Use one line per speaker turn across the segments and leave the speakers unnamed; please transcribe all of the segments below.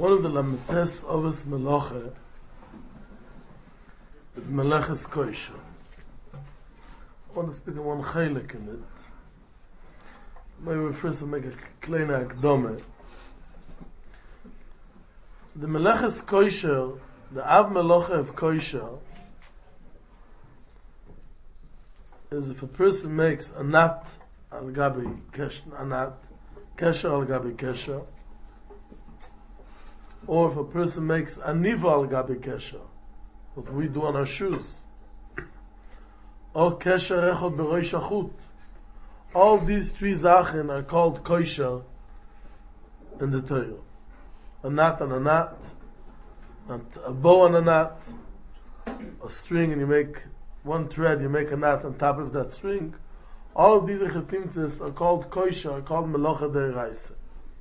One of the lamites of his melacha is meleches kosher. I want to speak of one chaylik in it. Maybe we first make a kleine akdome. The meleches kosher, the av melacha of kosher, is if a person makes a nat al gabi kesher, a nat kesher al gabi kesher, or if a person makes a niva al gabi kesher, what we do on our shoes, or kesher echod berosh achut. All these three zachen are called kosher in the Torah. A knot and a knot, and a bow and a knot, a string, and you make one thread, you make a knot on top of that string. All of these chetimtzes are called kosher, are called melacha de'oraisa.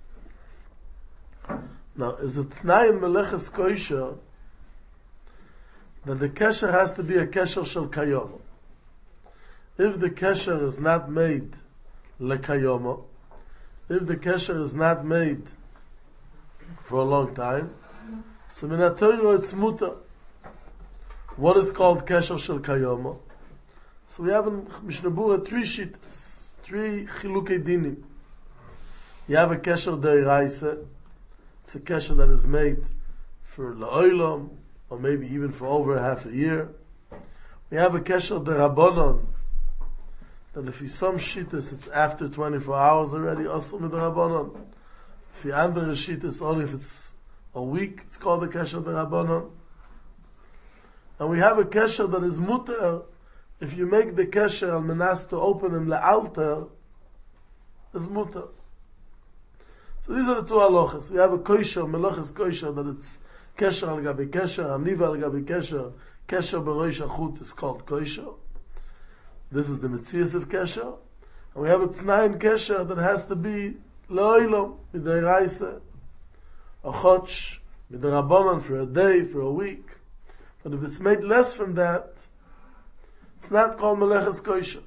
Now, is it tnai in meleches kosher that the kesher has to be a kesher shel kayomo? If the kesher is not made lekayomo, if the kesher is not made for a long time, so min haTorah it's mutar. What is called kesher shel kayomo? So we have in Mishnah Berurah three shittas, three chilukei dinim. You have a kesher de'oraisa. It's a kesher that is made for la'olam, or maybe even for over half a year. We have a kesher de'rabbanon, that if you some shittas, it's after 24 hours already, also with the rabbanon. If you under a shittas, only if it's a week, it's called a kesher de'rabbanon. And we have a kesher that is mutar. If you make the kesher al menas to open him le'alter, it's mutar. So these are the two halachas. We have a kosher, meleches kosher, that it's kesher al gabi kesher, aniva al gabi kesher, kesher berosh achut is called kosher. This is the metzias of kesher. And we have a tznayin kesher that has to be le'olam, mideiraisa, a chotsh, midirabanan, for a day, for a week. But if it's made less from that, it's not called meleches kosher.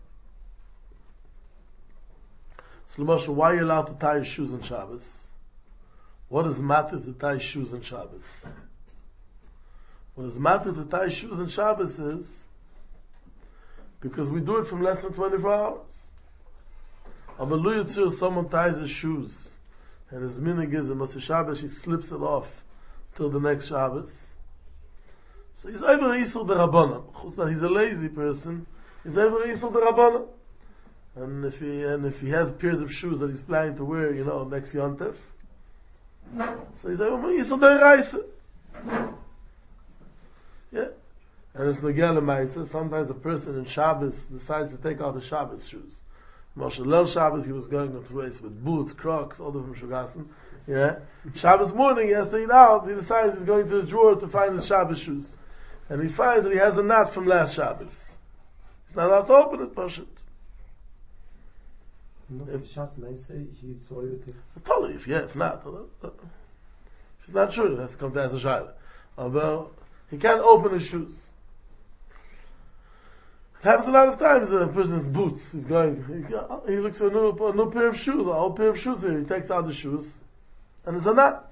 So, L'moshe, why are you allowed to tie your shoes on Shabbos? What is matter to tie shoes on Shabbos? What is matter to tie shoes on Shabbos is because we do it from less than 24 hours. Avalu Yitzur, someone ties his shoes, and his minig is in Motzei Shabbos, he slips it off till the next Shabbos. So he's over Yisur D'Rabbanan. He's a lazy person. He's over Yisur D'Rabbanan. And if he has pairs of shoes that he's planning to wear, next Yontef, so he's over Yisur D'Oraisa. Yeah. And it's Nogel L'Maisa. Sometimes a person in Shabbos decides to take out the Shabbos shoes. Moshe Lel Shabbos, he was going to race with boots, Crocs, all of them Shugassen. Yeah. Shabbos morning, he has to eat out. He decides he's going to his drawer to find his Shabbos shoes. And he finds that he has a knot from last Shabbos. He's not allowed to open it, push it.
If
not. If he's not sure, he has to come to ask a shayla. But he can't open his shoes. It happens a lot of times. A person's boots. He looks for a new pair of shoes, an old pair of shoes here. He takes out the shoes, and it's a knot.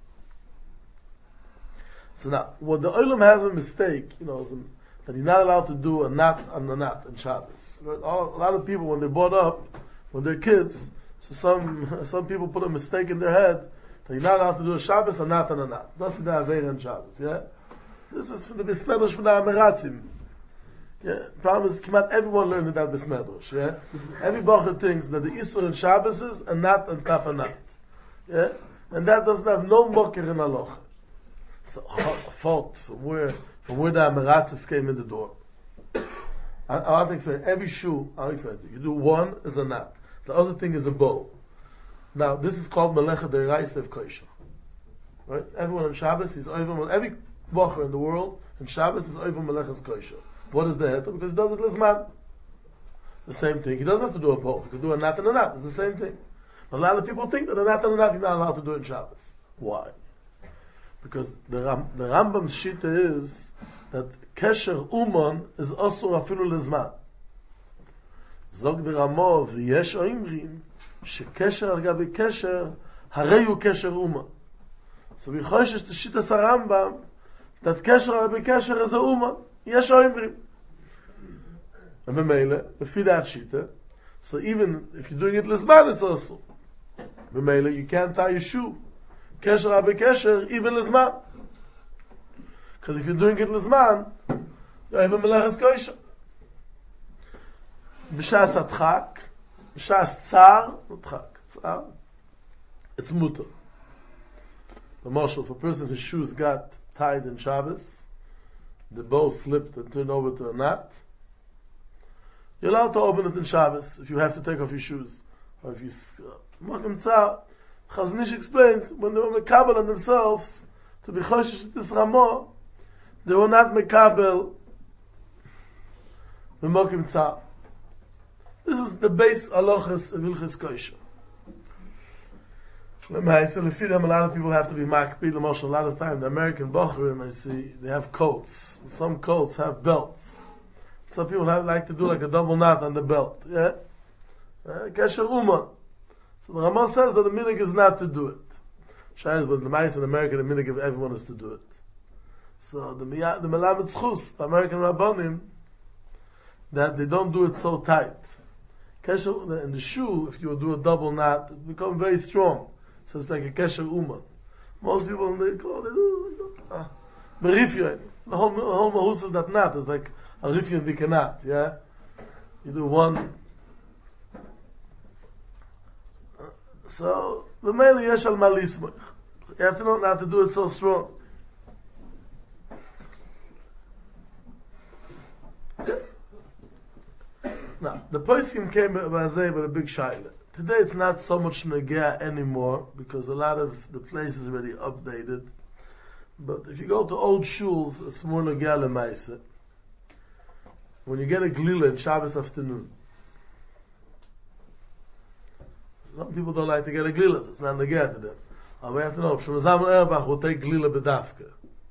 So now, what the Olam has a mistake, that you're not allowed to do a knot on a knot in Shabbos. Right? A lot of people, when they're brought up, when they're kids, so some people put a mistake in their head that you're not allowed to do a Shabbos, a knot on a knot. That's the Aveira in Shabbos, yeah? This is for the Besmedrash for the Ameratzim. Yeah? The problem is, not everyone learned that Besmedrash, yeah? Every Bacher thinks that the Isur in Shabbos is a knot on top of a knot. Yeah? And that doesn't have no mocker in Aloch. It's a fault from where the Ameratzis came in the door. I'll explain. Every shoe, I'll explain. You do one is a knot. The other thing is a bow. Now, this is called Melecha De'oraisa of Kosher. Right? Everyone on Shabbos is over. Every Bacher in the world in Shabbos is over Melecha's Kosher. What is the heter? Because he does it Lizman. The same thing. He doesn't have to do a bow. He can do a knot and a knot. It's the same thing. But a lot of people think that a knot and a knot you're not allowed to do in Shabbos. Why? Because the Rambam's shita is that Kesher Uman is Osur Afilu Lizman. Zog the Ramov, Yesh Oimrim, Shekesher al Gabi Kesher, Hareyu Kesher Uma. So we choishes the Shittas HaRambam that Kesher Rabbi Kesher is a Uman. Yesh Oimrim. And B'meile, if you that Shita, so even if you're doing it Lizman, it's also. B'meile, you can't tie your shoe. Kesher Rabbi Kesher, even Lizman. Because if you're doing it Lizman, you have a Meleches Koisha. B'shas Atchak, B'shas Tzar, not Tchak, Tzar, it's Mutter. The Moshe, if a person, his shoes got tied in Shabbos, the bow slipped and turned over to a knot, you're allowed to open it in Shabbos if you have to take off your shoes. Or if you Makim Tzar, Chazon Ish explains, when they were mekabel on themselves, to be choshesh with this Ramo, they were not mekabel with Makim Tzar. This is the base halachas of Hilchos Kosher. A lot of people have to be makpid. A lot of time, the American bochurim, I see, they have coats. Some coats have belts. Some people like to do like a double knot on the belt. Yeah? Kesher Uman. So the Ramah says that the minhag is not to do it. Shines, but the mice in America, the minhag of everyone is to do it. So the Melamed Zchus, the American Rabbanim, that they don't do it so tight. Kesher, in the shoe, if you do a double knot, it becomes very strong. So it's like a Kesher Uman. Most people in the clothes, they do like that. The whole mahus of that knot is like a rifya dik knot, yeah? You do one. So, the male yesh al malismach. You have to know not to do it so strong. Now, the poskim came with a big shaila. Today it's not so much negea anymore because a lot of the place is already updated. But if you go to old shuls, it's more negea lemaise. When you get a glila in Shabbos afternoon, some people don't like to get a glila, so it's not negea to them. We have to know, Shemazam Erbach will take glila bedafka.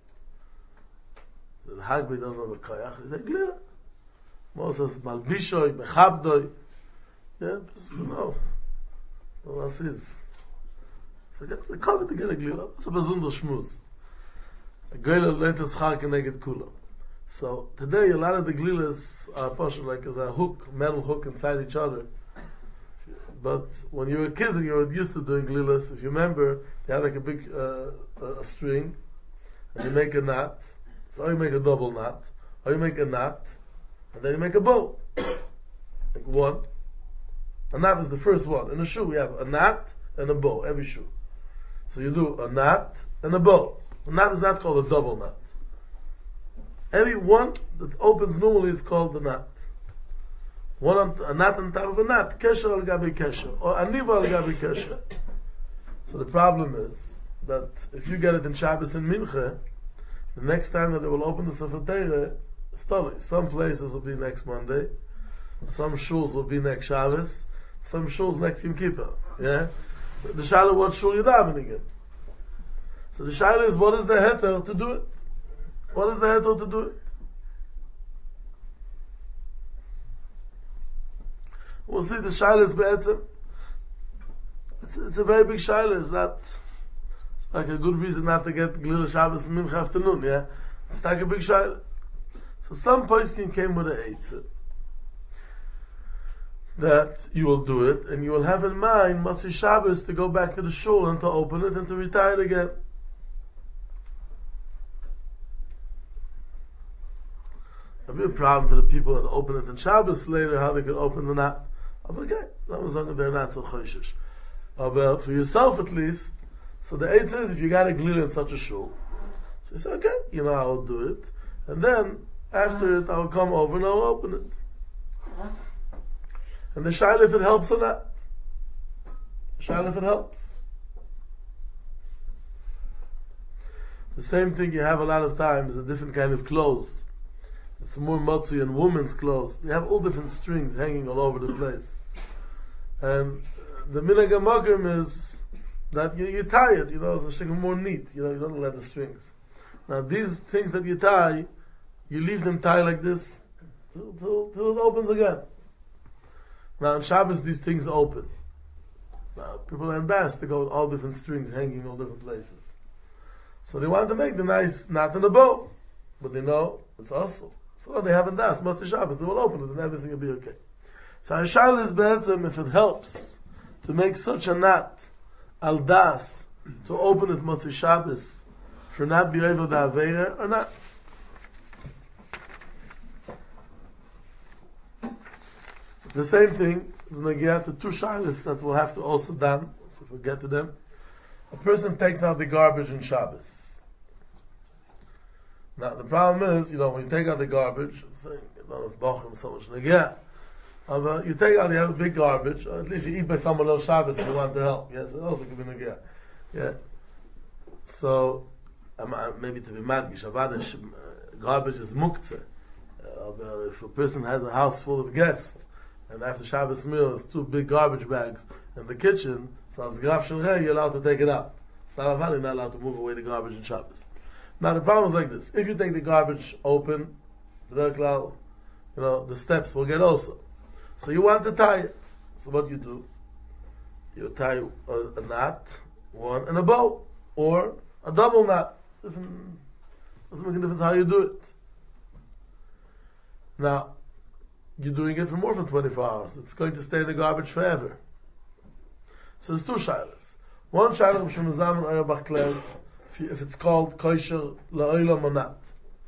The Hagbi doesn't have a koyach, he take glila. Moses malbishoy, mechabdoy. Yeah, just no. Well, that's his. Forget the cover to get a glila. That's a bezunder shmuz. A glila later schar keneged kula. So today a lot of the glilas are partial like as a hook, metal hook inside each other. But when you were kids and you were used to doing glilas, if you remember, they had like a big a string, and you make a knot. So you make a double knot, or you make a knot, and then you make a bow. Like one. A knot is the first one. In a shoe we have a knot and a bow, every shoe. So you do a knot and a bow. A knot is not called a double knot. Every one that opens normally is called the knot. A knot on top of a knot. Kesher al gabi kesher. Or aniva al gabi kesher. So the problem is that if you get it in Shabbos and Mincha, the next time that they will open the Sefer Torah, some places will be next Monday, some shuls will be next Shabbos, some shuls next Yom Kippur. Yeah? So the shaila, what shul you davening in? So the shaila is, what is the heter to do it? What is the heter to do it? We'll see the shaila is be'etzim. It's a very big shaila. It's like a good reason not to get Glila Shabbos and Mincha afternoon, yeah? It's like a big shaila. So some posting came with an eitzah that you will do it, and you will have in mind Motzei Shabbos to go back to the shul and to open it and to retire it again. There'll be a problem to the people that open it in Shabbos later, how they can open the knot. Okay, as long as they're not so choshesh. But for yourself at least, so the eight says if you got a glila in such a shul, so you say, okay, I will do it, and then after it I will come over and I will open it. And the shaila if it helps or not. The shaila if it helps. The same thing you have a lot of times, a different kind of clothes. It's more motzi and women's clothes. You have all different strings hanging all over the place. And the minhag HaMakom is that you tie it, it's a more neat, you don't let the strings. Now these things that you tie, you leave them tied like this till it opens again. Now on Shabbos these things open. Now people are embarrassed to go with all different strings hanging all different places. So they want to make the nice knot in the bow. But they know it's also. So they haven't das, Motzei Shabbos, they will open it and everything will be okay. So Hashal is be'etzem, if it helps to make such a knot, al das, to open it Motzei Shabbos, for not be able to Aveira or not. The same thing is Nagiah to two shilas that we'll have to also done, so if we get to them. A person takes out the garbage in Shabbos. Now the problem is, when you take out the garbage, I'm saying, I don't know if Bochum so much Nagiah, you take out, you have a big garbage, or at least you eat by someone else Shabbos if you want to help. Yes, it also could be Nagiah. Yeah. So, maybe to be madgish, garbage is muktzeh. If a person has a house full of guests, and after Shabbos meal, there's two big garbage bags in the kitchen, so as graf shelchei, you're allowed to take it out. Staravali, you're not allowed to move away the garbage in Shabbos. Now the problem is like this: if you take the garbage open, the steps will get also. So you want to tie it. So what you do? You tie a knot, one, and a bow, or a double knot. Doesn't make a difference how you do it. Now, you're doing it for more than 24 hours. It's going to stay in the garbage forever. So there's two shilas. One shilah from Shemazam and Auerbach claims if it's called kosher la'olam or not.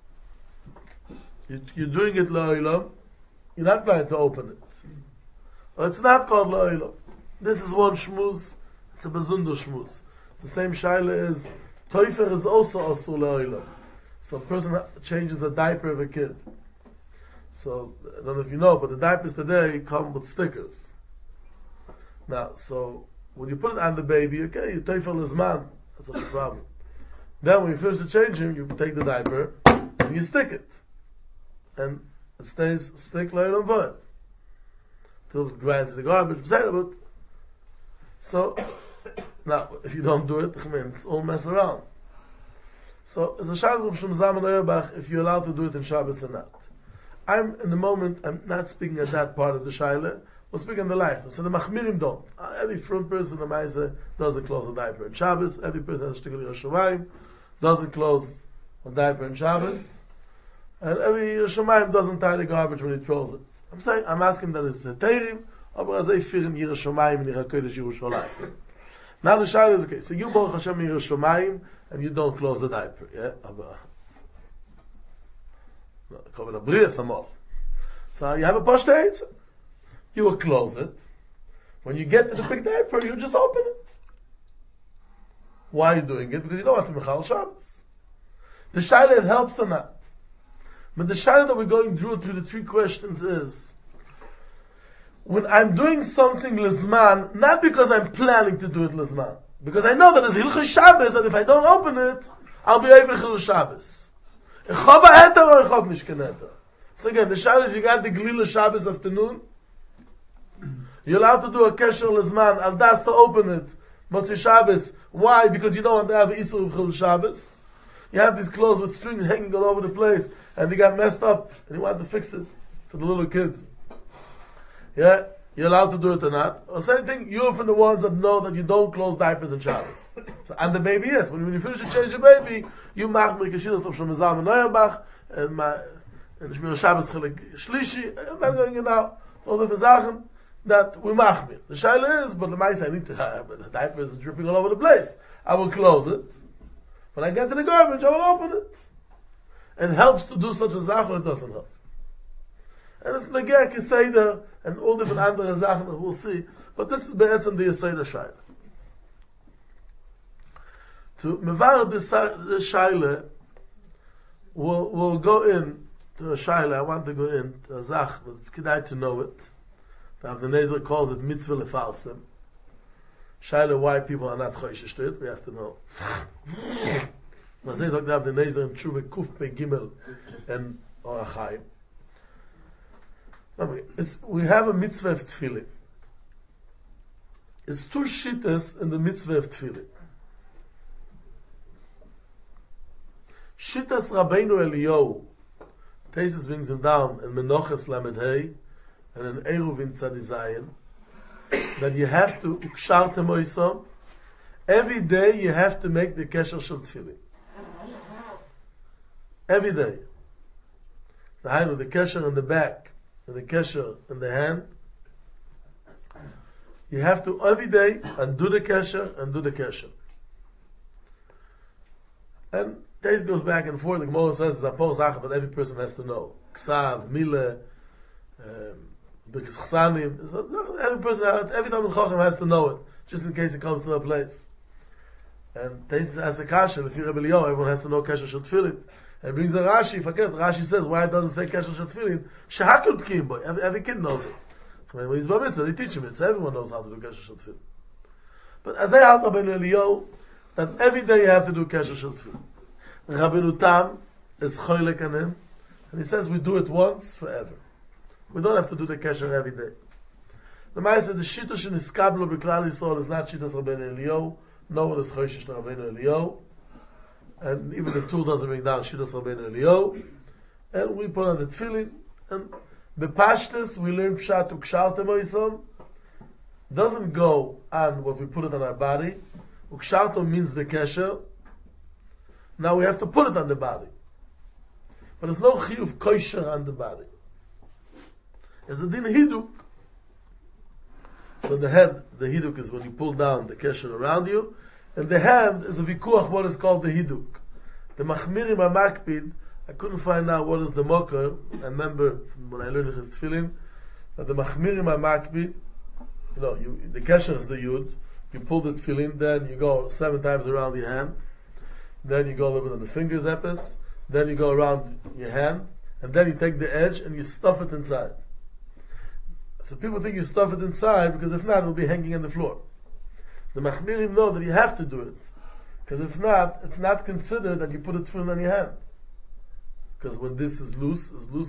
You're doing it la'olam, you're not planning to open it. Or it's not called la'olam. This is one shmuz, it's a bezunder shmuz. The same shilah is, toifer is also asur la'olam. So a person changes a diaper of a kid. So, I don't know if you know, but the diapers today come with stickers. Now, so, when you put it on the baby, okay, you take for lizman, that's not the problem. Then when you finish to change him, you take the diaper, and you stick it. And it stays stick like on void. Till it grinds the garbage, but so, now, if you don't do it, it's all mess around. So, it's a shayla from Shemazam and Auerbach if you're allowed to do it in Shabbos or not. I'm not speaking at that part of the Shaila, we're speaking on the life. So the Machmirim don't. Every front person in the Maisa doesn't close a diaper in Shabbos. Every person has a shtickle Yerushalayim, doesn't close a diaper in Shabbos. And every Yerushalayim doesn't tie the garbage when he throws it. I'm asking that it's a Teirim, aber as I fear in Yerushalayim and Yerushalayim Yerushalayim. Now the Shaila is okay. So you Baruch Hashem in Yerushalayim and you don't close the diaper. Yeah? So you have a poshtate, you will close it. When you get to the big diaper, you just open it. Why are you doing it? Because you don't want to mechal Shabbos. The shayla, it helps or not. But the shayla that we're going through the three questions is, when I'm doing something lizman, not because I'm planning to do it lizman, because I know that it's hilchos Shabbos, and if I don't open it, I'll be over hilchos Shabbos. So again, the shayla is you got the Glila Shabbos afternoon. You're allowed to do a kesher lezman, al das to open it, Motzei Shabbos. Why? Because you don't want to have an Isur of Chil Shabbos. You have these clothes with strings hanging all over the place, and they got messed up, and you want to fix it for the little kids. Yeah? You're allowed to do it or not. Or same thing, you're from the ones that know that you don't close diapers in Shabbos. So, and the baby, yes. When you finish to change the baby, you mach me Keshilas of Shemazam and Auerbach, and Shmir Shabbos Chilik Shlishi, and I'm going now, all different Sachen, that we mach me. The Shaila is, but the Maisa, I need to have, the diaper is dripping all over the place. I will close it. When I get to the garbage, I will open it. It helps to do such a Zach, or it doesn't help. And it's Nagiah Kiseider, and all different andere Sachen that we'll see. But this is Be'etzem the Yeseider Shaila. To Mevar this Shaila, we'll go in to a Shaila. I want to go in to a Zach, but it's kedai to know it. The Avnei calls it Mitzvah Lefalsim. Shaila, why people are not Choishish to it, we have to know. Avnei sagt the Avnei in Tshuva Kuf Pe Gimel and Orachayim. We have a mitzvah of tefillin. It's two shittas in the mitzvah of tefillin. Shittas Rabbeinu Eliyahu, Tesis brings him down in Menoches Lamed Hey and in Eruvin Tzadi Zayin, that you have to uksharte moisam. Every day you have to make the kesher shel tefillin. every day. The hand with the kesher in the back and the kesher in the hand. You have to every day undo the kesher and do the kesher. And this goes back and forth. The Gemara says it's a posach that every person has to know. Ksav, Mile, Birkis Chsanim. Every person, every time the Chacham has to know it, just in case it comes to a place. And this as a kasha, if you're Rebbe Eliyahu, everyone has to know kesher shel tefillin. And it brings a Rashi, forget, Rashi says why it doesn't say kesher shel tefillin. Shehakol pkim boy. Every kid knows it. When he's bar mitzvah, they teach him it, so everyone knows how to do kesher shel tefillin. But as I had Rabbeinu Eliyahu, that every day you have to do kesher shel tefillin. Rabbeinu Tam is choylek on him, and he says we do it once forever. We don't have to do the kesher every day. The Ma'aseh, the shita sheniskablo b'klal Yisrael is not shitas Rabbeinu Eliyahu. No one is choyshish to Rabbeinu Eliyahu, and even the tool doesn't bring down shitas Rabbeinu Eliyahu. And we put on the tefillin, and the pashtus we learn pshat ukshaltem oisom doesn't go on what we put it on our body. Ukshaltem means the kesher. Now we have to put it on the body. But there's no chiyuv kosher on the body. There's a din hiduk. So the head, the hiduk is when you pull down the kesher around you, and the hand is a vikuach, what is called the hiduk. The machmirim makpid, I couldn't find out what is the mocker. I remember when I learned his tefillin, that the machmirim makpid, the kesher is the yud, you pull the tefillin, then you go 7 times around your hand, then you go a little bit on the fingers epis, then you go around your hand, and then you take the edge and you stuff it inside. So people think you stuff it inside, because if not, it will be hanging on the floor. The Machmirim know that you have to do it, because if not, it's not considered that you put a tefillin on your hand. Because when this is loose, till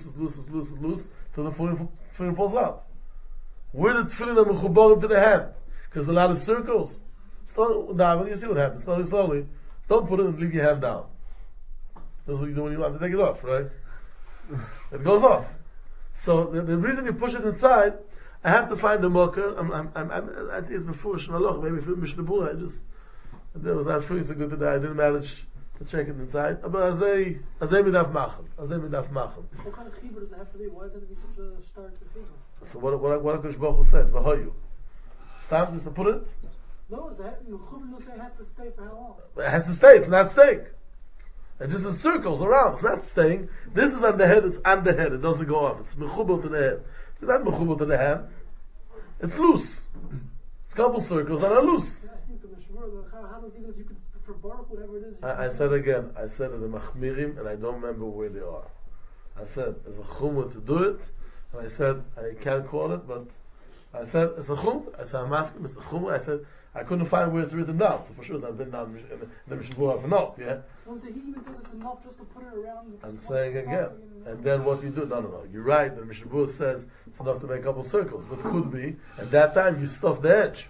the tefillin falls out. Where the tefillin are mechubarim to the hand? Because a lot of circles. When you see what happens, slowly. Don't put it and leave your hand down. That's what you do when you want to take it off, right? It goes off. So the reason you push it inside, I have to find the mocker. I think it's before Shnaloch, maybe for Mishnah Berurah. There was not feeling so good today. I didn't manage to check it inside. But azay midaf macham.
What kind of chibur does it have to be? Why does it have to be such a stark chibur?
So what HaKadosh Baruch Hu said, V'hoyu. Stop, just to put it?
No, it has to stay for how long?
It has to stay, it's not staying. It just in circles around, it's not staying. This is on the head, it's on the head, it doesn't go off. It's mechubal to the head. It's not mechubal to the hand. It's loose. It's a couple circles and are loose.
Yeah, I think the Mishmur, how does even if you could, for Baruch, whatever it is.
I said again, I said that the Machmirim, and I don't remember where they are. I said, there's a chumah to do it, and I said, I can't call it, but I said, it's a chumah. I said, I'm asking, it's a chumah. I said, I couldn't find where it's written down, so for sure it's been down in the Mishnah Berurah for no, yeah?
No, he even says it's enough just to put it around.
I'm saying again, and then what you do, no, you're right, the Mishnah Berurah says it's enough to make a couple circles, but could be, at that time you stuff the edge.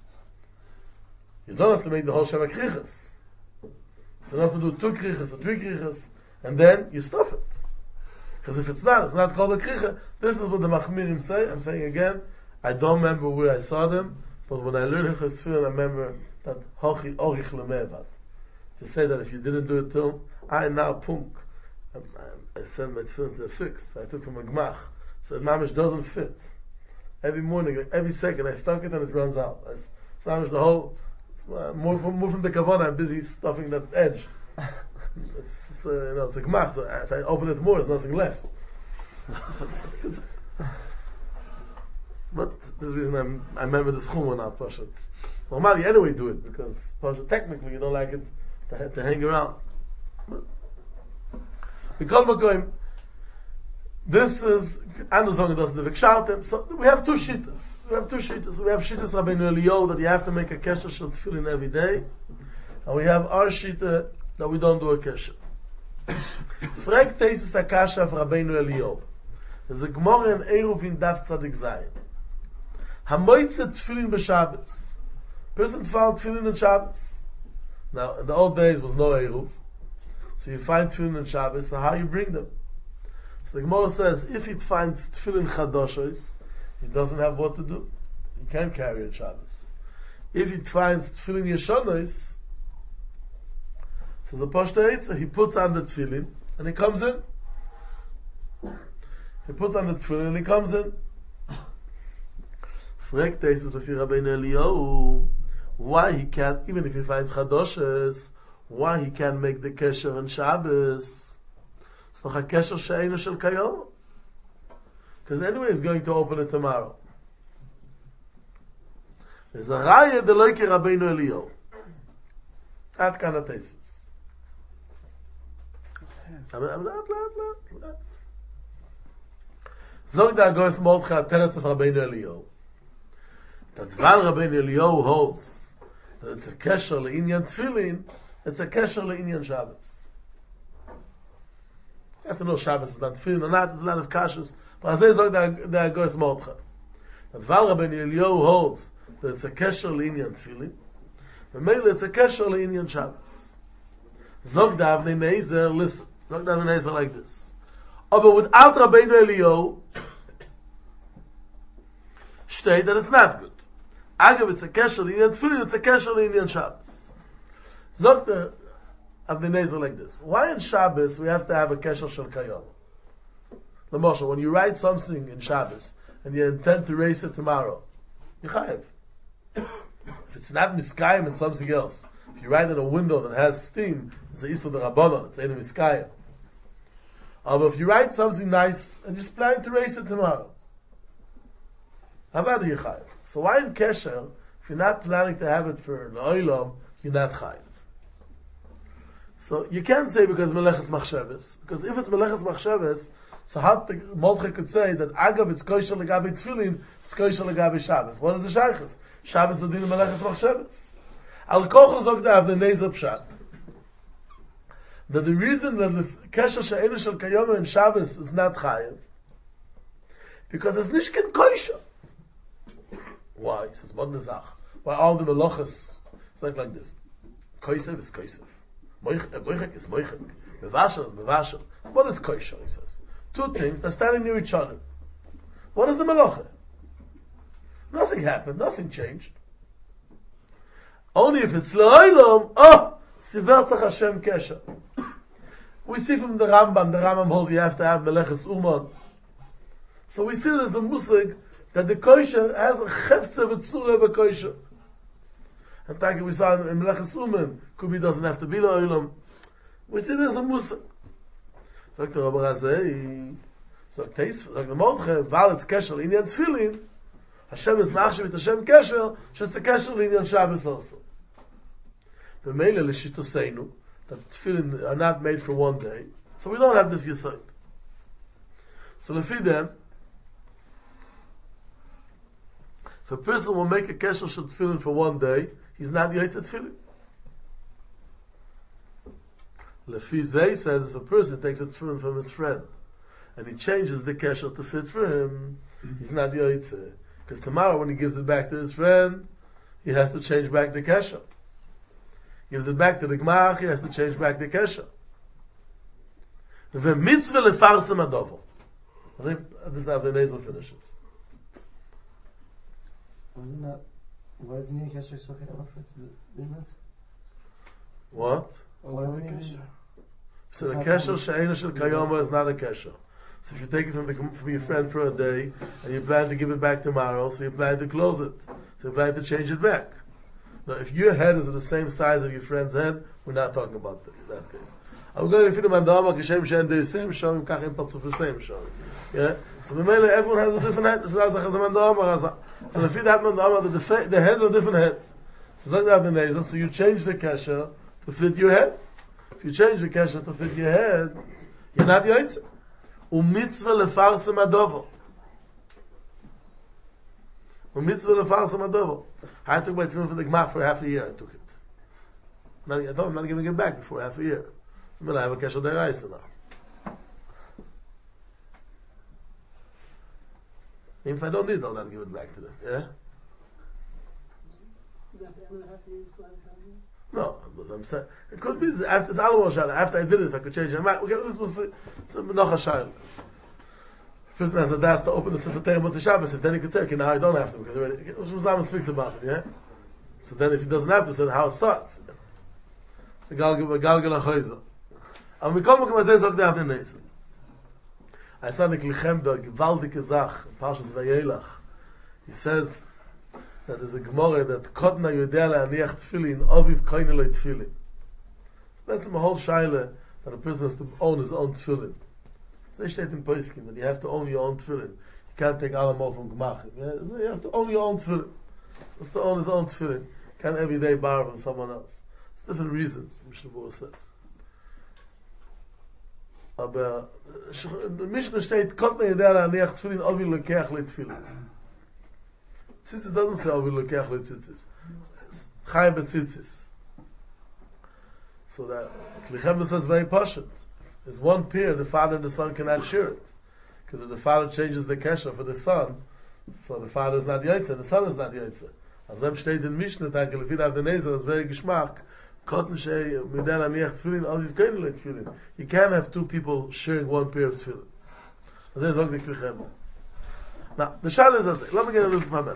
You don't have to make the whole Sheva Krichas. It's enough to do 2 krichas or 3 krichas, and then you stuff it. Because if it's not called a kricha. This is what the Machmirim say. I'm saying again, I don't remember where I saw them, but when I learned Hilchos Tefillin, I remember that Hochi Orich Lemevad. To say that if you didn't do it till I now punk, I sent my tefillin to a fix. I took from a gmach. So mamish doesn't fit. Every morning, like every second, I stuck it and it runs out. So mamish the whole more from the kavanah. I'm busy stuffing that edge. It's it's a gmach. So if I open it more, there's nothing left. But this is the reason I remember this chumah now, Pashat. Normally, anyway, do it because Pashat, technically you don't like it to hang around. This is Anderson does the Vikshaltem. So we have 2 shittas. We have shittas Rabbeinu Eliyahu that you have to make a kesher shel tefillin every day, and we have our shitta that we don't do a kesher. Frag Teisis Akasha of Rabbeinu Eliyahu. There's a Gemara in Eruvin Daf Tzadik Zayin. Hamoitze tefillin b'Shabbos. Person found tefillin on Shabbos. Now, in the old days was no Eruv. So you find tefillin on Shabbos, so how you bring them? So the Gemara says, if he finds tefillin chadoshos, he doesn't have what to do. He can't carry on Shabbos. If he finds tefillin yeshonos, so the Pashta Eitzah, he puts on the tefillin, and he comes in. He puts on the tefillin and he comes in. Fragt Teisus Lefi Rabbeinu Eliyahu, why he can't, even if he finds Chadoshes, why he can't make the kesher on Shabbos? It's not a kesher she'einu shel kayom. Because anyway he's going to open it tomorrow. There's a raya de loike Rabbeinu Eliyahu. At kind of Teisus. Zog da Agos Mordechai Teretz of Rabbeinu Eliyahu. That while Rabbeinu Eliyahu holds that it's a kesher le'inyan tefillin, it's a kesher le'inyan Shabbos. You have to know Shabbos is about tefillin or not, there's a lot of kashas, but as I zog da Agos Mordechai. That while Rabbeinu Eliyahu holds that it's a kesher le'inyan tefillin, but mainly it's a kesher le'inyan Shabbos. Zog da Avnei Nezer, listen, zog da Avnei Nezer like this. But without Rabbeinu Eliyahu, state that it's not good. Agav, it's a kesher l'inyan tefillin, it's a kesher l'inyan Shabbos. Zog the Avnei Nezer like this. Why in Shabbos we have to have a kesher shel kayom? L'moshe, when you write something in Shabbos and you intend to erase it tomorrow, you chayev. If it's not miskayim, it's something else. If you write in a window that has steam, it's a isur d'rabbanan, it's ein miskayim. But if you write something nice and you're planning to erase it tomorrow, Havad Yechayev. So why in Kesher, if you're not planning to have it for L'olam, you're not Chayev? So you can't say because Meleches Machsheves, because if it's Meleches Machsheves, so how Mordechai could say that Agav it's Kosher Legabi Tefillin, it's Kosher Legabi Shabbos. What is the Shaykhs? Shabbos the din of Meleches Machsheves. Al Kochel Zog Da Avnei Nezer Pshat. That the reason that the Kesher She'enu Shel Kayom in Shabbos is not Chayev, because it's Nishken Kosher. Why? He says, Mod Nezach. Why all the Melochas? It's like this. Koisev is Koisev. Moichek is Moichek. Mevashel is Mevashel. What is Kosher? He says. Two things, they're standing near each other. What is the Melocha? Nothing happened, nothing changed. Only if it's L'olam, Sivertzach Hashem Kesher. We see from the Rambam holds you have to have Meleches Uman. So we see there's a musig that the kosher has a chefze v'tzura v'kosher. And like we saw in Meleches Uman, Kubi doesn't have to be L'olam. We see there's a musig. Sagt der Rabbi Razei, sagt the Mordechai, weil it's kesher l'inyan tefillin, Hashem is machshav et Hashem kesher, she's a kesher l'inyan Shabbos also. B'meile l'shitoseinu, that tefillin are not made for one day, so we don't have this yesod. So lefi them, if a person will make a kesher shel tefillin for one day, he's not yotze tefillin. Lefi Zay says if a person takes a tefillin from his friend and he changes the kesher to fit for him, he's not yotze. Because tomorrow when he gives it back to his friend, he has to change back the kesher. Gives it back to the gmach, he has to change back the kesher. The mitzvah lefarsem adovo. I think this is how the nasal finishes.
Why is the new kesher so good?
What?
What is the kesher?
So the kesher she'einu shel kayoma is not a kesher. So if you take it from your friend for a day and you plan to give it back tomorrow, so you plan to close it, so you plan to change it back. Now, if your head is the same size of your friend's head, we're not talking about that case. I'm going to feed him on the Amar Kishem Shen the same showing Kachim Patzuf the same showing. Yeah. So everyone has a different head. So the feed that man the Amar the heads are different heads. So you change the kesher to fit your head. If you change the kesher to fit your head, you're not yotze. U'mitzvah lefarsem adovo. U'mitzvah lefarsem adovo. I took my tefillin for the Gmach for half a year. I took it. I'm not giving it back before half a year. So I have a kesher deraisa now. If I don't need it, I'll not give it back to them. Yeah? No, but I'm saying it could be after it's after I did it, if I could change it. Okay, this was it's a menocha shayla. Person has a das to open the Sefer Torah Moshe Shabbos. If then he could say, okay, now I don't have to because already Rosh speaks about it. Yeah. So then, if he doesn't have to, so then how it starts? It's a galgal achoiza. Aber wir kommen mal sagen, der Avnei Nezer. I saw the Klichem, the gewaltige Zach, in Parshas Vayelach. He says that there's a Gemara that Kotna Yodea Le'aniach Tfilin, Oviv Koine Lo Tfilin. It's basically a whole shaila that a person has to own his own tefillin. So steht in Poskim that you have to own your own tefillin. You can't take allemal from Gemachim. So you have to own your own tefillin. So it's to own his own tefillin. You can't every day borrow from someone else. It's different reasons, Mishnah Berurah says. Aber the Mishnah steht, Kotna Yodea Le'aniach Tfilin, Oviv Lekeach Le Tfilin. Tzitzis doesn't say Oviv Lekeach Le Tzitzis. It says Chai B'Tzitzis. So that Klichem says very poshut. There's one pair, the father and the son cannot share it. Because if the father changes the kesher for the son, so the father is not Yaitze, the son is not Yaitze. As them steht in Mishnah, that Lefid Avnei Nezer is very geschmack. Kotten shei midel aniach tefillin, all you've got to tefillin. You can't have two people sharing one pair of tefillin. As there's only Klichem. Now, the shal is as let me get a look at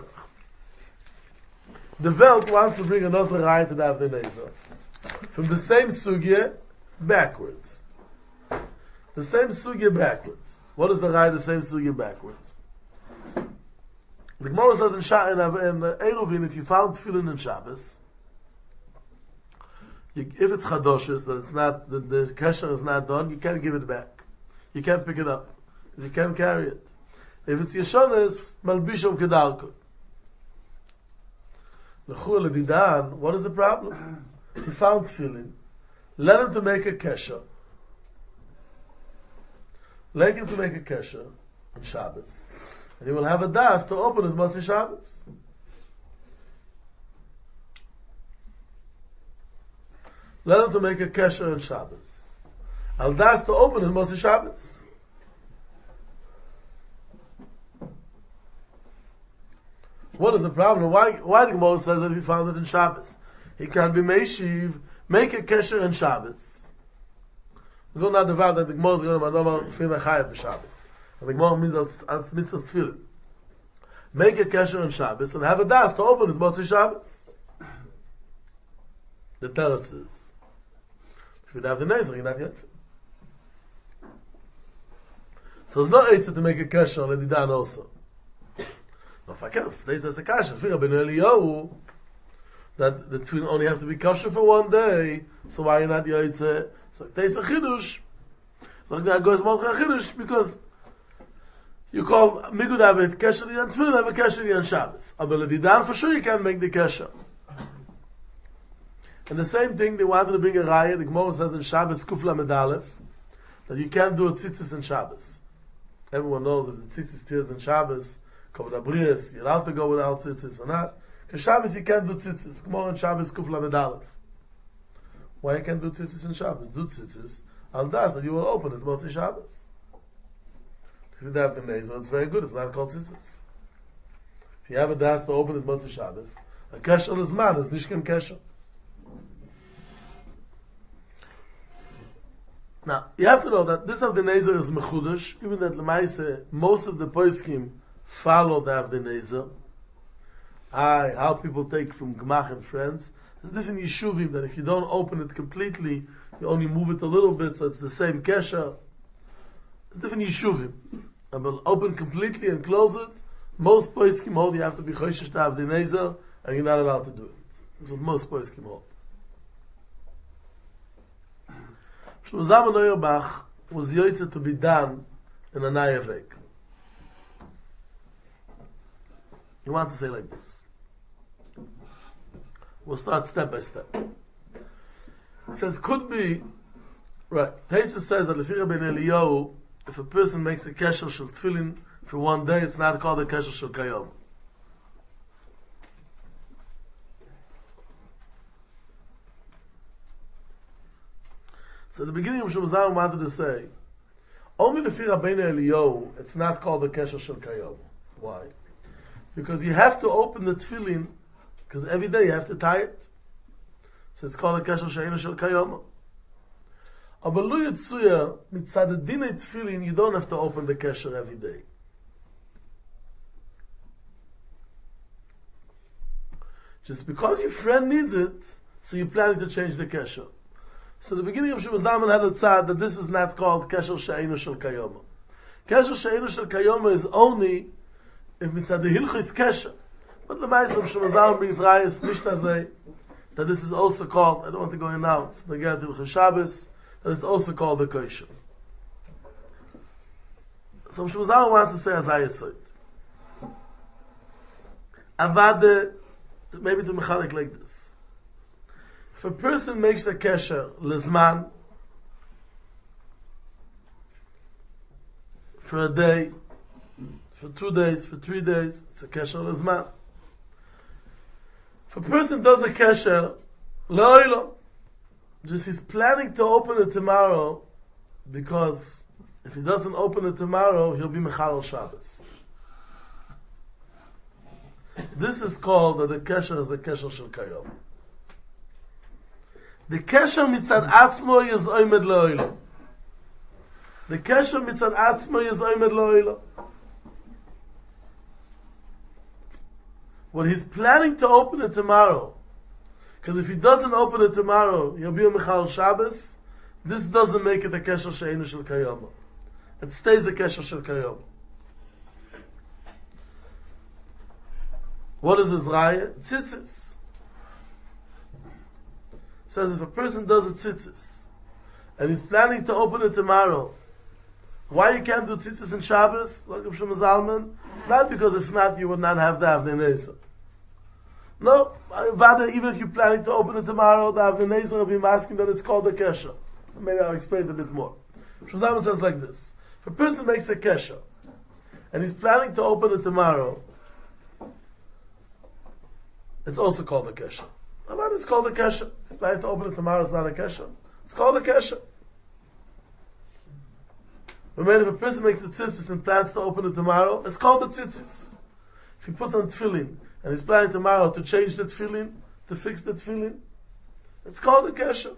the Welt wants to bring another raya to the Avnei Nezer. From the same sugya backwards. The same sugya backwards. What is the raya the same sugya backwards? The Gemara says in Eruvin, if you found tefillin in Shabbos, if it's chadoshes, that it's not the kesher is not done, you can't give it back. You can't pick it up. You can't carry it. If it's yeshones, malbishom kedalkut. L'chur l'didan, what is the problem? He found tefillin. Let him to make a kesher. Let him to make a kesher on Shabbos. And he will have a das to open his Motzi Shabbos. Let him to make a kesher on Shabbos. Al das to open his Motzi Shabbos. What is the problem? Why the Gemara says that if he found it in Shabbos? He can be Meishiv, make a kesher in Shabbos. We don't know the fact that the Gemara is going to Madama Fina Chayev Shabbos. And the Gemara means als mitzvah tefillin. Make a kesher in Shabbos and have a das to open it Motzi Shabbos. The teretz is, if you have the Nezer, you're not yet. So it's not eitzah to make a kesher on the Didan also. No, if they say a kasher, Fira ben Eliyahu, that the tefillin only have to be kosher for one day, so why are you not Yaitze? So they say Chidush. So that goes Malcha Chidush, because you call Migud Avet Kesher and tefillin have a Kesher on Shabbos. Aber Didan, for sure you can't make the Kesher. And the same thing, they wanted to bring a raya, the Gemara says in Shabbos Kufla Medalef, that you can't do a tzitzis in Shabbos. Everyone knows if the tzitzis tears in Shabbos, Kovod Abrius, you're allowed to go without tzitzis or not. In Shabbos you can't do tzitzis. Gemara in Shabbos Kufla Medalef. Why you can't do tzitzis in Shabbos? Do tzitzis. Al das that you will open it Motzi Shabbos. If you have the Nezer, it's very good. It's not called tzitzis. If you have a das to open it Motzi Shabbos, a kesher is man, it's nishkem kesher. Now, you have to know that this Avnei Nezer is mechudesh, even that Lemaise, most of the poskim follow the Avnei Nezer. How people take from Gemach and friends. There's different yeshuvim that if you don't open it completely, you only move it a little bit, so it's the same kesher. There's different yeshuvim. And will open completely and close it. Most poskim hold you have to be choshesh to Avnei Nezer, and you're not allowed to do it. That's what most poskim hold. Shlomo Zalman Auerbach was yoytze to be done in a nayavek. He wants to say like this. We'll start step by step. He says, could be, right, Taisa says that Lefira ben Eliyahu, if a person makes a kesher shel tefillin for one day, it's not called a kesher shel kayom. So the beginning of Shlomo Zalman wanted to say, only Lefira ben Eliyahu, it's not called a kesher shel kayom. Why? Because you have to open the tefillin, because every day you have to tie it. So it's called a kesher she'eino shel kayom. Aber lo yitzuya, mitzad dinei tefillin, you don't have to open the kesher every day. Just because your friend needs it, so you're planning to change the kesher. So the beginning of Shema Zalman had a tzad that this is not called Kesher She'einu Shel Kayoma. Kesher She'einu Shel Kayoma is only if mitzad the Hilchos Kesher. But the Ma'aseh of Shema Zalman brings Rayas Nishtazeh that this is also called, I don't want to go in now, it's the Geret Hilchos Shabbos, that it's also called the Kosher. So Shema Zalman wants to say as I said. Avade, maybe to mechanic like this. If a person makes a kesher lezman for a day, for 2 days, for 3 days, it's a kesher lezman. If a person does a kesher le'olam, just he's planning to open it tomorrow, because if he doesn't open it tomorrow, he'll be mechalel Shabbos. This is called that the kesher is a kesher shel kayom. The kesher mitzad atzmo is oimed le'olam. The kesher mitzad atzmo is oimed le'olam. What he's planning to open it tomorrow, because if he doesn't open it tomorrow, he'll be a mechal Shabbos. This doesn't make it a kesher she'einu shel kayom. It stays a kesher shel kayom. What is his raya? Tzitzis. Says if a person does a tzitzis and he's planning to open it tomorrow, why you can't do tzitzis in Shabbos? Like Shema Zalman, not because if not you would not have the Avnei Nezer. No, even if you're planning to open it tomorrow, the Avnei Nezer will be asking that it's called a kesher. Maybe I'll explain it a bit more. Shema Zalman says like this: if a person makes a kesher and he's planning to open it tomorrow, it's also called a kesher. It's called a kesher. He's planning to open it tomorrow, it's not a kesher. It's called a kesher. But if a person makes the tzitzis and plans to open it tomorrow, it's called the tzitzis. If he puts on tefillin and he's planning tomorrow to change the tefillin, to fix the tefillin, it's called a kesher.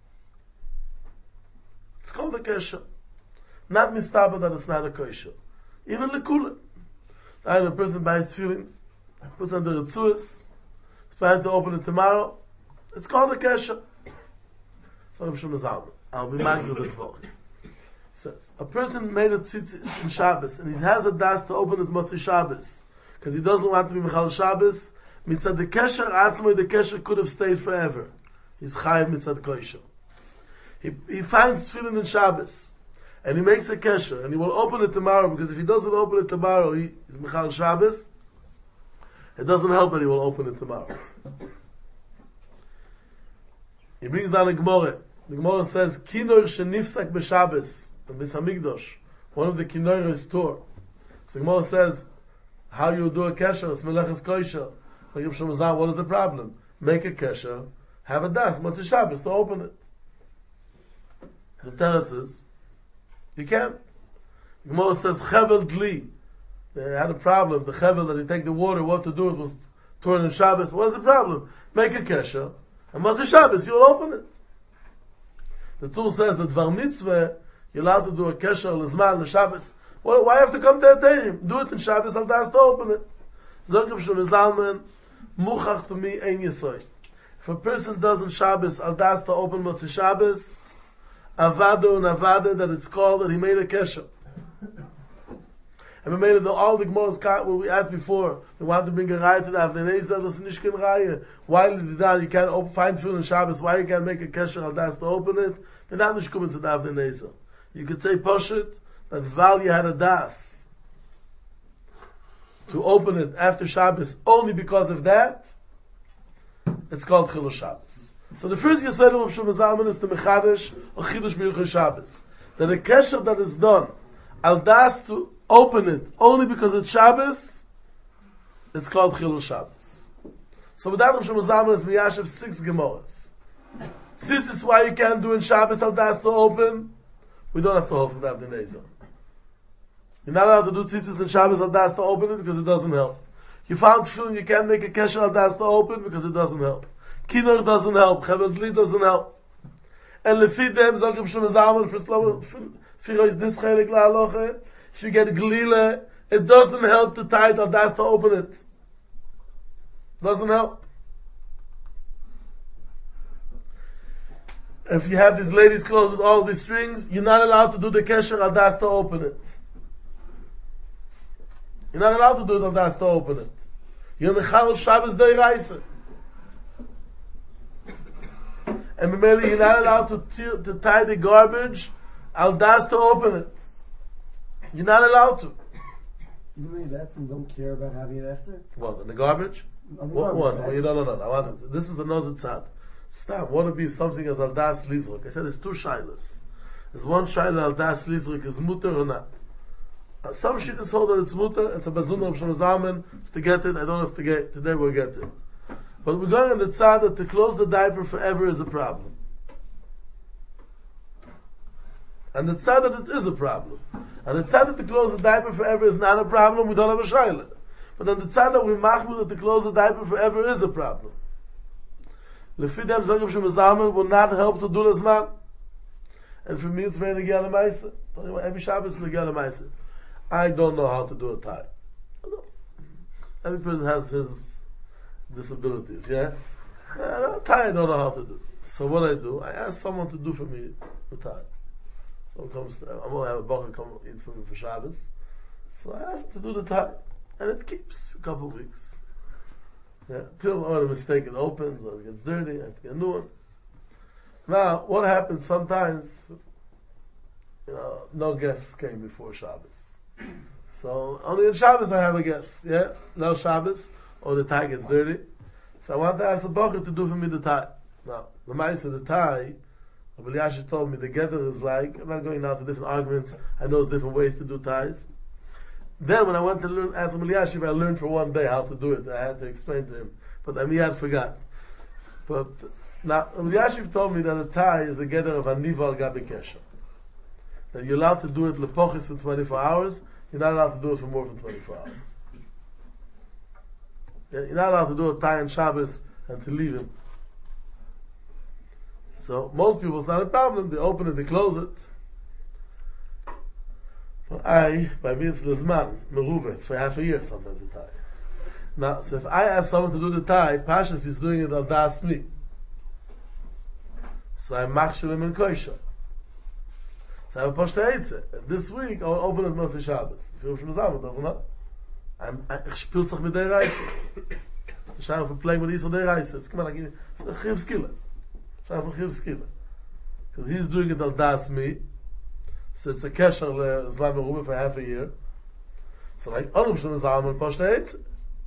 It's called a kesher. Not mistaba that it's not a kosher. Even lekula. A person buys tefillin, puts on the ritzuas, planning to open it tomorrow, it's called a kesher. So I'll be mindful of the Torah. Says a person made a tzitzis in Shabbos and he has a das to open it Motzei Shabbos because he doesn't want to be Mechal Shabbos. Mitzad the kesher atzmoi, the kesher could have stayed forever. He's chayiv mitzad kosher. He finds tefillin in Shabbos and he makes a kesher and he will open it tomorrow, because if he doesn't open it tomorrow, he's Mechal Shabbos. It doesn't help that he will open it tomorrow. He brings down a Gemara. The Gemara says, Kinor shenifsak b'Shabbos, the Beis Hamikdash. One of the Kinor is Tur. So the Gemara says, how you do a kesher, it's meleches kosher. What is the problem? Make a kesher, have a das, Motzei Shabbos, to open it. The teretz is, you can't. The Gemara says, Chevel Dli. They had a problem. The chevel that he take the water, what to do? It was torn in Shabbos. What's the problem? Make a kesher, and Motzei Shabbos, you'll open it. The Tur says that Dvar Mitzvah, you're allowed to do a kesher, l'zman, l'Shabbos. Well, why have to come to Eteirim? Do it in Shabbos, I'll das to open it. Zog Shlomo Zalman, muchach to me ein yesoy. If a person does in Shabbos, I'll das to open Motzei Shabbos, avado and avada, that it's called that he made a kesher. And we made it all the Gemara's what we asked before. We wanted to bring a raya to the Avnei Nezer, that's nicht kein raya. Why did you can't find tefillin in Shabbos? Why you can't make a kesher al das to open it? And that nicht coming to the Avnei Nezer. You could say Poshet that Val you had a das to open it after Shabbos only because of that. It's called Chilul Shabbos. So the first Yesod of Shlomo Zalman is the Mechadesh or Chidush B'Hilchos Shabbos. That a kesher that is done al das to open it only because it's Shabbos, it's called Chilul Shabbos. So with that, Shlomo Zalman is miyashiv 6 Gemaras. Tzitzis, why you can't do in Shabbos al das to open, we don't have to hold from the Avnei Nezer. You're not allowed to do tzitzis in Shabbos al das to open it because it doesn't help. You found tefillin, you can't make a kesher al das to open because it doesn't help. Kinor doesn't help. Chevel Dli doesn't help. And lefi dem zog Shlomo Zalman for this chelik la'aloche. If you get glile, it doesn't help to tie it al das to open it. Doesn't help. if you have these ladies' clothes with all these strings, you're not allowed to do the kesher al das to open it. You're not allowed to do it al das to open it. You're mechal Shabbos deiraisa. And maybe you're not allowed to tie the garbage al das to open it. You're not allowed to.
You mean that some don't care about having it after?
What, in the garbage?
On the
What
garbage,
was?
right?
Well, no. I want to, this is the nozit tzad. Stop. What would be something as al das lizruk? I said it's two shilas. There's one shaila al das lizruk is mutter or not. Some shittas hold that it's mutter. It's a bazuna of Shem Zalman. To get it, I don't have to get. Today we'll get it. But we're going on the tzad that to close the diaper forever is a problem. And the tzad that it is a problem. And the tzad that to close the diaper forever is not a problem. We don't have a shaila. But on the tzad that we machmir that to close the diaper forever is a problem. Lefidem Zogam Shem Zalman will not help to do this man. And for me it's very negel ma'aser. Every Shabbos is negel ma'aser. I don't know how to do a tie. Every person has his disabilities, yeah? Tie I don't know how to do. So what I do, I ask someone to do for me the tie. Someone comes, I'm going to have a bacher come eat for me for Shabbos. So I ask him to do the tie. And it keeps for a couple of weeks. Yeah, till when a mistake it opens or it gets dirty, I have to get a new one. Now, what happens sometimes, no guests came before Shabbos. So only in Shabbos I have a guest, yeah? No Shabbos, or the tie gets dirty. So I want to ask the bacher to do for me the tie. Now, the ma'aser the tie, Rabbi Elyashiv told me the getter is like, I'm not going now to different arguments, I know there's different ways to do ties. Then when I went to learn, ask Rabbi Elyashiv, I learned for one day how to do it. I had to explain to him. But I miyad forgot. But now, Rabbi Elyashiv told me that a tie is a getter of aniva al gabi kesher. That you're allowed to do it lepochis for 24 hours, you're not allowed to do it for more than 24 hours. You're not allowed to do a tie on Shabbos and to leave him. So most people, it's not a problem. They open it, they close it. But by me it's lezman, merubah, it's for half a year sometimes the tie. Now, so if I ask someone to do the tie, Pashas is doing it al das mi. So I machshel him in koisha. So I have a poshta eitze. This week I'll open it Motzei Shabbos. If you're from Zalman, doesn't know. Ich spiel sich mit der Reises. Ich schaue auf ein Plag mit Yisrael der Reises. Come on, it's a chiv skilla. Ich schaue auf a chiv skilla. Because he's doing it al das mi. So it's a kesher le'zman merubah for half a year. So like, Onum Shem Zalman poshta eitze.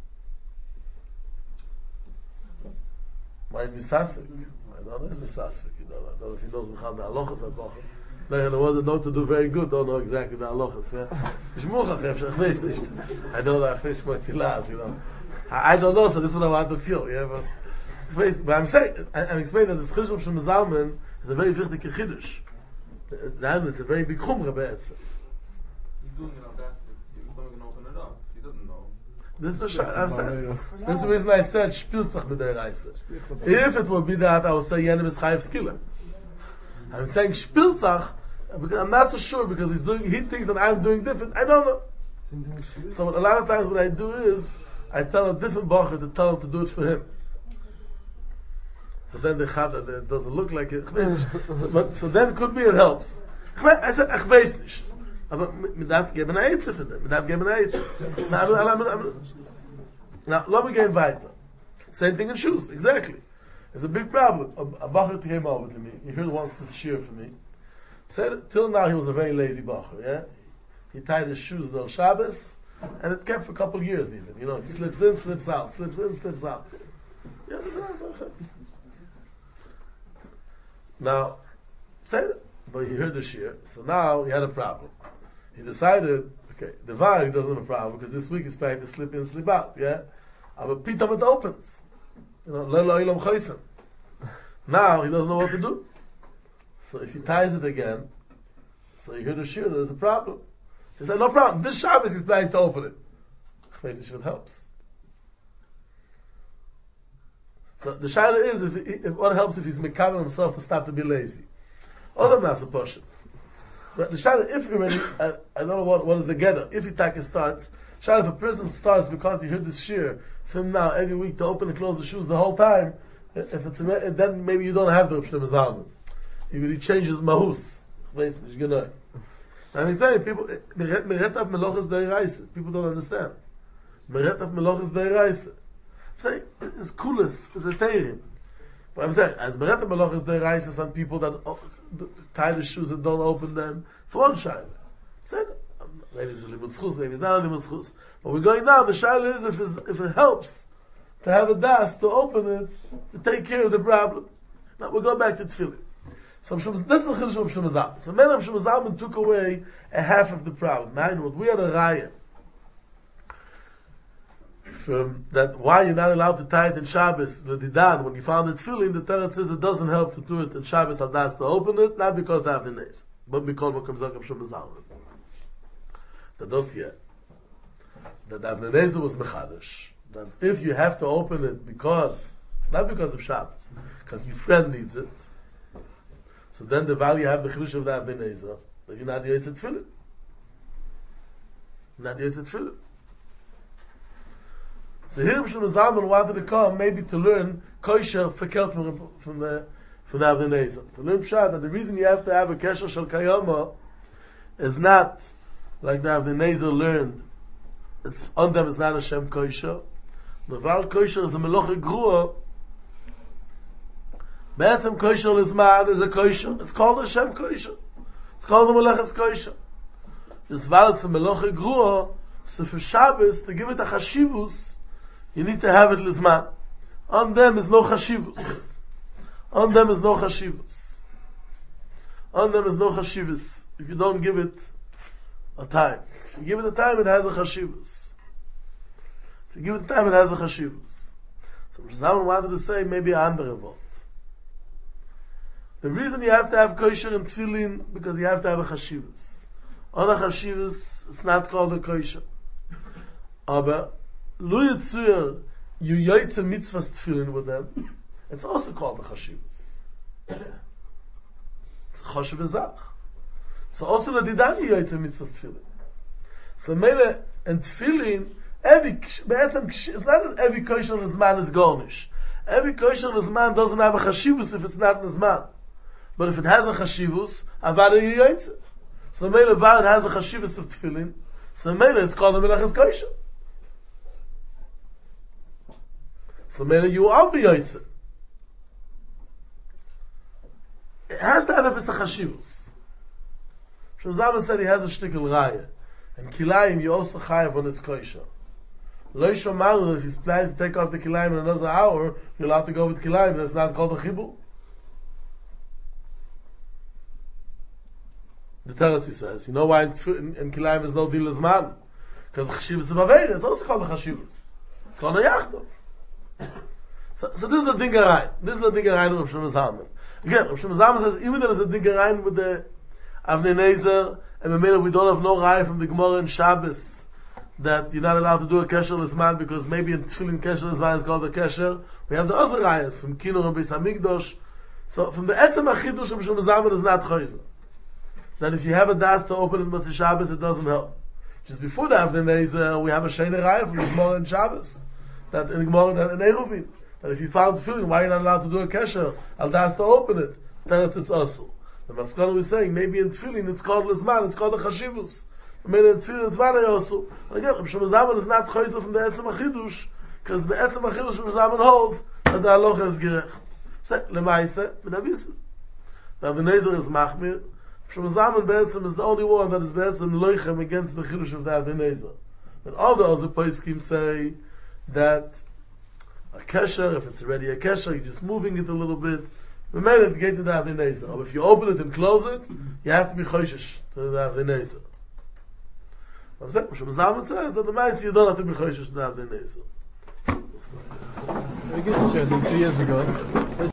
Why is misasik? I don't know if it's misasik. I don't know if he knows Michal the halachas at Bachar. No, the ones that know to do very good don't know exactly the halachas. Yeah, ich weiß nicht. I don't know. Ich weiß nicht, I don't know. So this is what I want to feel. Yeah, but I'm saying, I'm explaining that the Chiddush of Shem Zalman is a very wichtig Chiddush. It's a very big chumra be'etzem.
He's doing it on that. He's not going to open it up. He doesn't know.
This is the reason I said Spielzach mit der Reise. If it would be that, I would say Yenim is Chayev Skilla. I'm saying Spielzach because I'm not so sure because he thinks that I'm doing different. I don't know. So a lot of times what I do is I tell a different bacher to tell him to do it for him. But then they have that it doesn't look like it. So then it could be it helps. I said ich weiß nicht. Aber man darf geben eine Eitze für den. Man darf geben eine Eitze. Now, let me get weiter. Same thing in shoes, exactly. It's a big problem. A bacher came over to me. He heard once this shear for me. Said till now he was a very lazy bacher, yeah? He tied his shoes on Shabbos, and it kept for a couple of years even. He slips in, slips out, slips in, slips out. Yeah, now, said it. But he heard the shear, so now he had a problem. He decided, okay, the Vayik doesn't have a problem because this week he's planning to slip in, slip out, yeah? But Pitam it opens. Lelo Ilam Chaysim. Now he doesn't know what to do. So if he ties it again, so you hear the shear, there's a problem. So he said, no problem, this Shabbos he's planning to open it. Chaysim helps. So the shaila is, if what helps if he's mekabel himself to stop to be lazy. Other not supposed to. But the shaila, if you already, I don't know what is the gather. If he taka starts, shaila, if a person starts because he heard this shear from now every week to open and close the shoes the whole time, if it's then maybe you don't have the Reb Shlomo Zalman. he changes mahus. Weiß nicht genau. I'm saying people meret auf melochas deiraisa. People don't understand. Meret auf melochas deiraisa. I'm saying it's coolest, it's a teirim. But I'm saying as meret auf melochas deiraisa, some people that tie the shoes and don't open them. It's one shaila. I'm saying maybe it's a limud schus, maybe it's not a limud schus. But we're going now. The shaila is if it helps to have a das to open it to take care of the problem. Now we'll go back to tefillin. So this is the Chiddush of Shlomo Zalman. So Shlomo Zalman took away a half of the problem. What we had a raya from that why you're not allowed to tie it in Shabbos, the Didan, when you found it tefillin, the Torah says it doesn't help to do it in Shabbos al das to open it, not because they have the nays, but because what comes out of Shlomo Zalman. The dossier that Avnei Nezer was mechadish. That if you have to open it not because of Shabbos, because your friend needs it, so then the value have the chiddush of the Avnei Nezer, that you're not Yotzei Tefillin. Not Yotzei Tefillin. So here Shlomo Zalman wanted to come maybe to learn kosher verkehrt from the Avnei Nezer. To learn pshat that the reason you have to have a kesher shel kayama is not like the Avnei Nezer learned. It's on them is not a shem kosher. The val kosher is a meloche grua. Be'etzem kosher lizman is a kosher. It's called a shem kosher. It's called the meleches kosher. This val it's a meloche grua. So for Shabbos to give it a chashivus, you need to have it lizman. On them is no chashivus. On them is no chashivus. On them is no chashivus. If you don't give it a time. If you give it a time, it has a chashivus. If you give it a time, it has a chashivus. So Zalman wanted to say maybe a andere word. The reason you have to have kosher and tefillin because you have to have a chashivus. On a chashivus, it's not called a kosher. Aber lo yitzur you yoytze mitzvahs tefillin with them, it's also called a chashivus. It's a choshev zach. So also the didani yoytze mitzvahs tefillin. So mele and tefillin, it's not that every kosher in Zman is garnish. Every kosher in Zman doesn't have a chashivus if it's not in Zman. But if it has a chashivus, avada yoytze. So mele it has a chashivus of tefillin. So mele it's called a meleches kosher. So mele you are yoytze. It has to have a pesach chashivus. Shlomo Zalman said he has a shtickle raya. And kilayim you also chayav on its kosher. Lo shomaru, if he's planning to take off the kilayim in another hour, you're allowed to go with kilayim. That's not called a chibur. The Teretz says, you know why in kilayim is no deal as man? Because the chashivus is bavera. It's also called a chashivus. It's called a yachdo. So this is the dingarein. This is the dingarein of Shlomo Zalman. Again, Shlomo Zalman says, even there is a dingarein with the Avnei Nezer, and we don't have no raya from the Gemara in Shabbos that you're not allowed to do a kesher l'zman because maybe in tefillin kesher l'zman is called a kesher. We have the other rayas from Kinur and Beis Hamikdash. So from the etzem achiddush of Shlomo Zalman is not chayzer. That if you have a das to open it Motzei Shabbos, it doesn't help. Just before the Avnei Nezer, we have a shayne raya from the Gemara in Shabbos that in the Gemara that in Eruvin that if you found tefillin, why are you not allowed to do a kesher? Al das to open it. Teretz it's also. The Maskana was saying, maybe in tefillin it's called l'zman, it's called a chashivus. Maybe in tefillin it's vada also. But again, Shlomo Zalman is not chayzer from the etzem achiddush, because the etzem achiddush Shlomo Zalman holds that the halacha is gerecht. So, lemaise, medavisa. Now the Nezer is machmir. Shlomo Zalman be'etzem is the only one that is be'etzem loichem against the chiddush of the Nezer. But all the other poskim say that a kesher, if it's already a kesher, you're just moving it a little bit. We made it get to the Avnei Nezer. Or if you open it and close it, you have to be choishish to the Avnei Nezer. I'm saying, Shlomo Zalman says that the mice you don't have to be choishish to the Avnei Nezer.
Very good, Chair. I think 2 years ago.